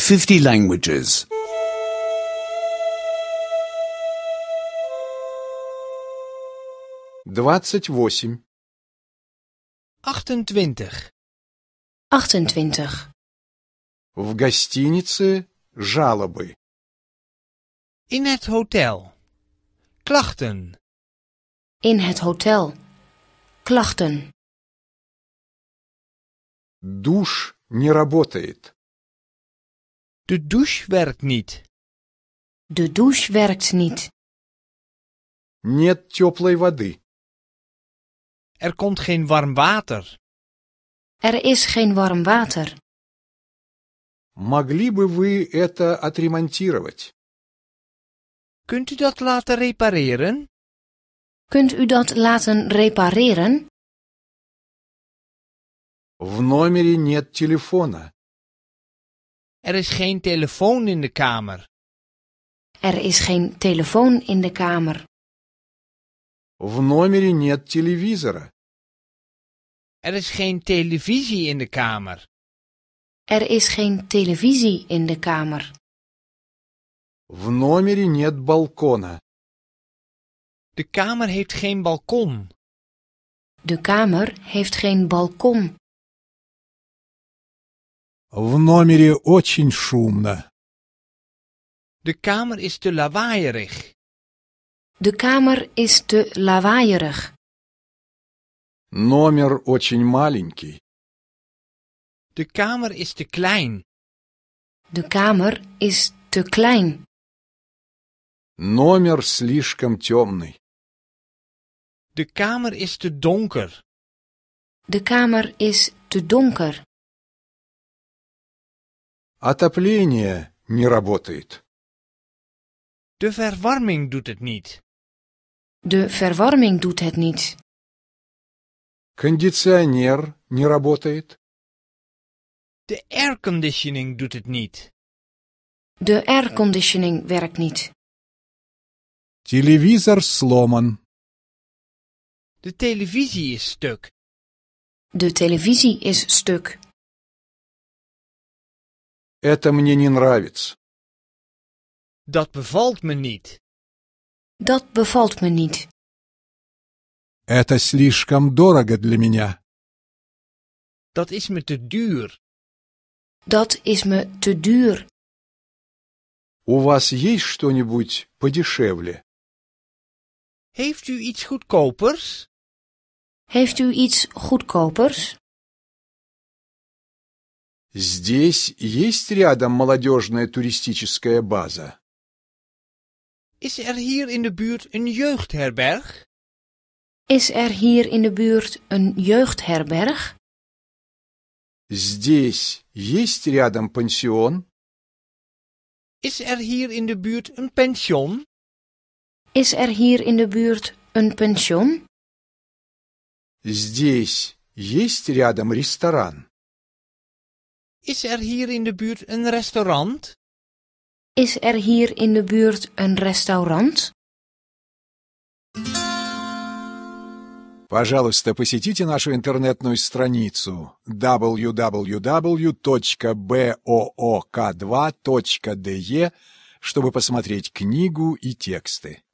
50 languages. 28. 28. 28. В гостинице жалобы. In het hotel. Klachten. In het hotel. Klachten. Душ не работает. De douche werkt niet. De douche werkt niet. Нет теплой воды. Er komt geen warm water. Er is geen warm water. Могли бы вы это отремонтировать? Kunt u dat laten repareren? Kunt u dat laten repareren? В номере нет телефона. Er is geen telefoon in de kamer. Er is geen telefoon in de kamer. В номере нет телевизора. Er is geen televisie in de kamer. Er is geen televisie in de kamer. В номере нет балкона. De kamer heeft geen balkon. De kamer heeft geen balkon. В номере очень шумно. De kamer is te lawaaierig. De kamer is te lawaaierig. Номер очень маленький. De kamer is te klein. De kamer is te klein. Номер слишком темный. De kamer is te donker. De kamer is te donker. Отопление не работает. De verwarming doet het niet. De verwarming doet het niet. Кондиционер не работает. De airconditioning doet het niet. De airconditioning werkt niet. Телевизор сломан. De televisie is stuk. De televisie is stuk. Это мне не нравится. Dat bevalt me niet. Dat bevalt me niet. Это слишком дорого для меня. Dat is me te duur. Dat is me te duur. У вас есть что-нибудь подешевле? Heeft u iets goedkopers? Heeft u iets goedkopers? Здесь есть рядом молодежная туристическая база? Is er hier in de buurt een jeugdherberg? Is er hier in de buurt een jeugdherberg? Здесь есть рядом пансион? Is er hier in de buurt een pension? Is er hier in de buurt een pension? Здесь есть рядом ресторан? Is er hier in de buurt een restaurant? Is er hier in de buurt een restaurant? Пожалуйста, посетите нашу интернетную страницу www.book2.de, чтобы посмотреть книгу и тексты.